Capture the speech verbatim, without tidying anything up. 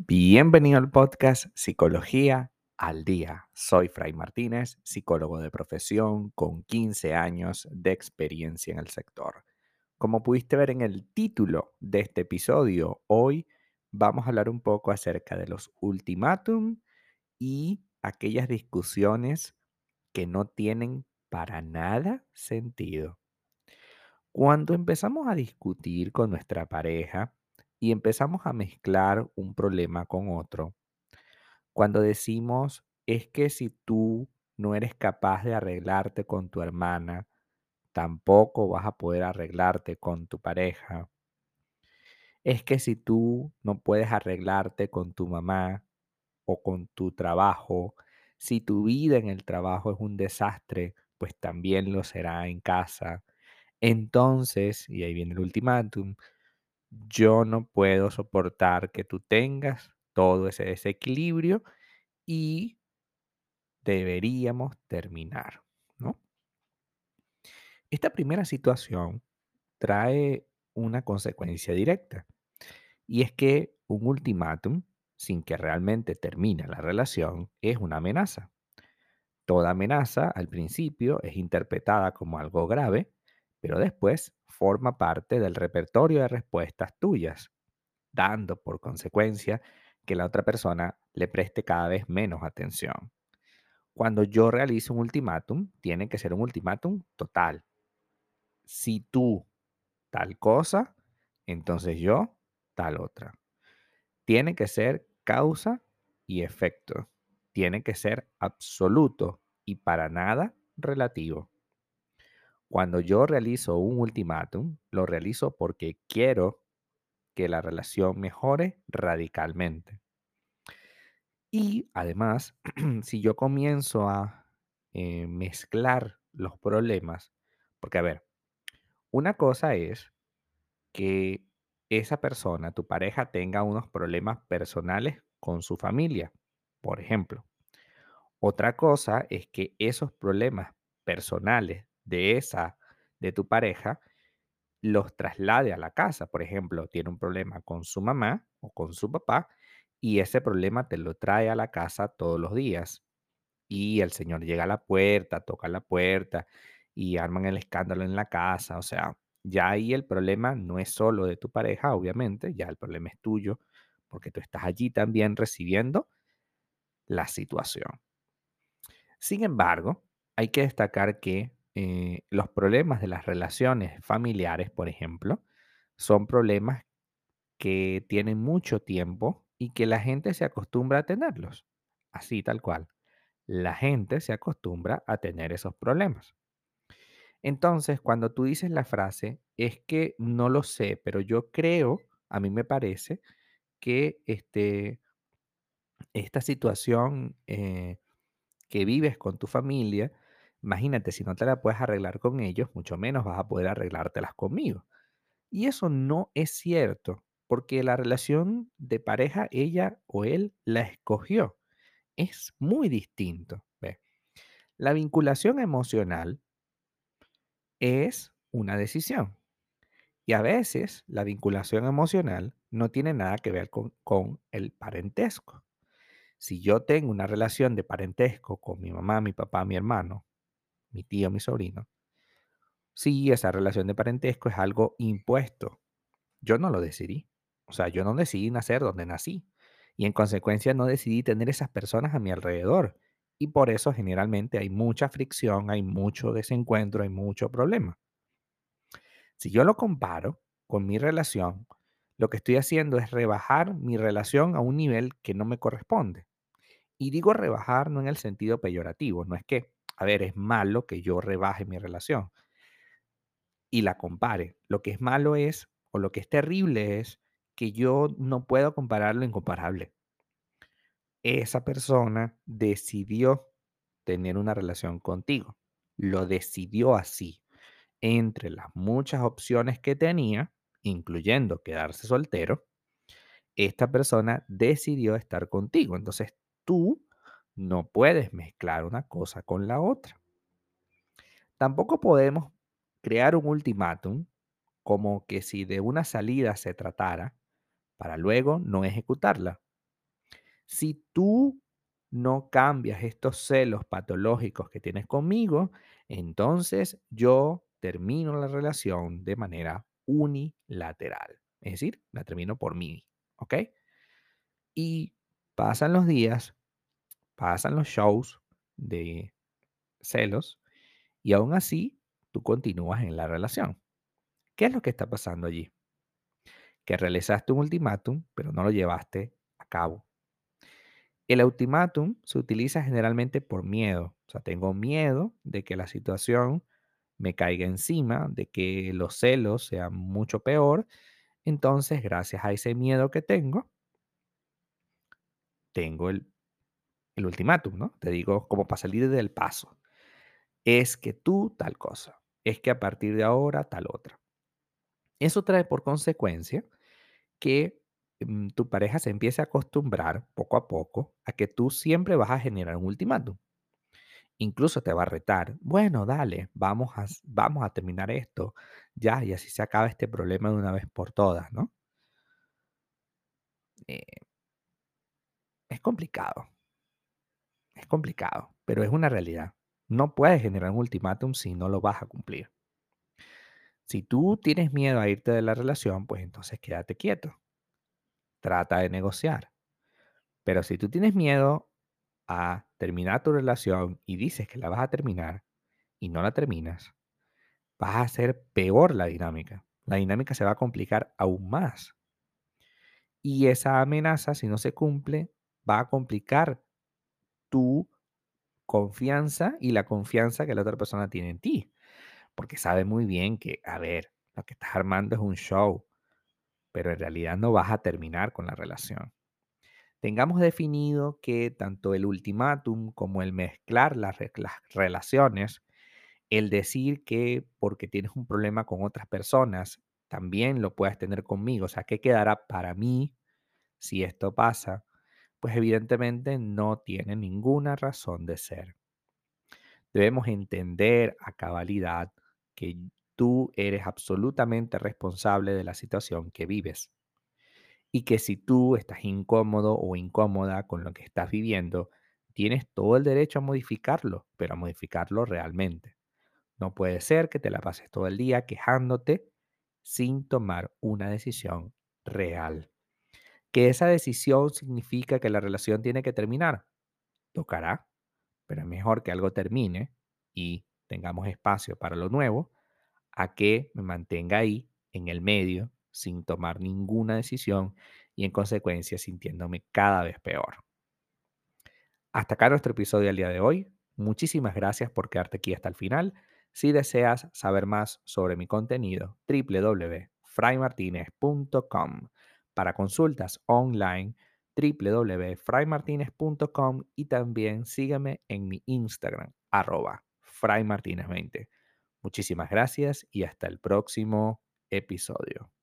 Bienvenido al podcast Psicología al Día. Soy Fray Martínez, psicólogo de profesión con quince años de experiencia en el sector. Como pudiste ver en el título de este episodio, hoy vamos a hablar un poco acerca de los ultimátum y aquellas discusiones que no tienen para nada sentido. Cuando empezamos a discutir con nuestra pareja y empezamos a mezclar un problema con otro, cuando decimos, es que si tú no eres capaz de arreglarte con tu hermana, tampoco vas a poder arreglarte con tu pareja. Es que si tú no puedes arreglarte con tu mamá o con tu trabajo, si tu vida en el trabajo es un desastre, pues también lo será en casa. Entonces, y ahí viene el ultimátum, yo no puedo soportar que tú tengas todo ese desequilibrio y deberíamos terminar, ¿no? Esta primera situación trae una consecuencia directa y es que un ultimátum, sin que realmente termine la relación, es una amenaza. Toda amenaza al principio es interpretada como algo grave, pero después forma parte del repertorio de respuestas tuyas, dando por consecuencia que la otra persona le preste cada vez menos atención. Cuando yo realizo un ultimátum, tiene que ser un ultimátum total. Si tú tal cosa, entonces yo tal otra. Tiene que ser causa y efecto. Tiene que ser absoluto y para nada relativo. Cuando yo realizo un ultimátum, lo realizo porque quiero que la relación mejore radicalmente. Y además, si yo comienzo a eh, mezclar los problemas, porque a ver, una cosa es que esa persona, tu pareja, tenga unos problemas personales con su familia, por ejemplo. Otra cosa es que esos problemas personales de esa, de tu pareja, los traslade a la casa. Por ejemplo, tiene un problema con su mamá o con su papá y ese problema te lo trae a la casa todos los días. Y el señor llega a la puerta, toca la puerta y arman el escándalo en la casa. O sea, ya ahí el problema no es solo de tu pareja, obviamente, ya el problema es tuyo, porque tú estás allí también recibiendo la situación. Sin embargo, hay que destacar que eh, los problemas de las relaciones familiares, por ejemplo, son problemas que tienen mucho tiempo y que la gente se acostumbra a tenerlos, así tal cual. La gente se acostumbra a tener esos problemas. Entonces, cuando tú dices la frase, es que no lo sé, pero yo creo, a mí me parece que este, esta situación eh, que vives con tu familia, imagínate, si no te la puedes arreglar con ellos, mucho menos vas a poder arreglártelas conmigo. Y eso no es cierto, porque la relación de pareja, ella o él la escogió. Es muy distinto. ¿Ve? La vinculación emocional es una decisión. Y a veces la vinculación emocional no tiene nada que ver con, con el parentesco. Si yo tengo una relación de parentesco con mi mamá, mi papá, mi hermano, mi tío, mi sobrino, sí, esa relación de parentesco es algo impuesto. Yo no lo decidí. O sea, yo no decidí nacer donde nací. Y en consecuencia no decidí tener esas personas a mi alrededor. Y por eso generalmente hay mucha fricción, hay mucho desencuentro, hay mucho problema. Si yo lo comparo con mi relación, lo que estoy haciendo es rebajar mi relación a un nivel que no me corresponde. Y digo rebajar no en el sentido peyorativo, no es que, a ver, es malo que yo rebaje mi relación y la compare. Lo que es malo es, o lo que es terrible es, que yo no puedo comparar lo incomparable. Esa persona decidió tener una relación contigo. Lo decidió así. Entre las muchas opciones que tenía, incluyendo quedarse soltero, esta persona decidió estar contigo. Entonces tú no puedes mezclar una cosa con la otra. Tampoco podemos crear un ultimátum como que si de una salida se tratara para luego no ejecutarla. Si tú no cambias estos celos patológicos que tienes conmigo, entonces yo termino la relación de manera unilateral. Es decir, la termino por mí, ¿ok? Y pasan los días, pasan los shows de celos y aún así tú continúas en la relación. ¿Qué es lo que está pasando allí? Que realizaste un ultimátum, pero no lo llevaste a cabo. El ultimátum se utiliza generalmente por miedo. O sea, tengo miedo de que la situación me caiga encima, de que los celos sean mucho peor. Entonces, gracias a ese miedo que tengo, tengo el, el ultimátum, ¿no? Te digo, como para salir del paso. Es que tú tal cosa. Es que a partir de ahora tal otra. Eso trae por consecuencia que mm, tu pareja se empiece a acostumbrar poco a poco a que tú siempre vas a generar un ultimátum. Incluso te va a retar. Bueno, dale, vamos a, s- vamos a terminar esto. Ya, y así se acaba este problema de una vez por todas, ¿no? Eh, es complicado, es complicado, pero es una realidad. No puedes generar un ultimátum si no lo vas a cumplir. Si tú tienes miedo a irte de la relación, pues entonces quédate quieto. Trata de negociar. Pero si tú tienes miedo a terminar tu relación y dices que la vas a terminar y no la terminas, vas a hacer peor la dinámica. La dinámica se va a complicar aún más. Y esa amenaza, si no se cumple, va a complicar tu confianza y la confianza que la otra persona tiene en ti. Porque sabe muy bien que, a ver, lo que estás armando es un show, pero en realidad no vas a terminar con la relación. Tengamos definido que tanto el ultimátum como el mezclar las, re- las relaciones, el decir que porque tienes un problema con otras personas, también lo puedes tener conmigo. O sea, ¿qué quedará para mí si esto pasa? Pues evidentemente no tiene ninguna razón de ser. Debemos entender a cabalidad que tú eres absolutamente responsable de la situación que vives y que si tú estás incómodo o incómoda con lo que estás viviendo, tienes todo el derecho a modificarlo, pero a modificarlo realmente. No puede ser que te la pases todo el día quejándote sin tomar una decisión real. Que esa decisión significa que la relación tiene que terminar. Tocará, pero es mejor que algo termine y tengamos espacio para lo nuevo a que me mantenga ahí en el medio sin tomar ninguna decisión y en consecuencia sintiéndome cada vez peor. Hasta acá nuestro episodio del día de hoy. Muchísimas gracias por quedarte aquí hasta el final. Si deseas saber más sobre mi contenido, w w w punto fray martinez punto com. Para consultas online, w w w punto fray martinez punto com y también sígueme en mi Instagram, arroba fraymartinez veinte. Muchísimas gracias y hasta el próximo episodio.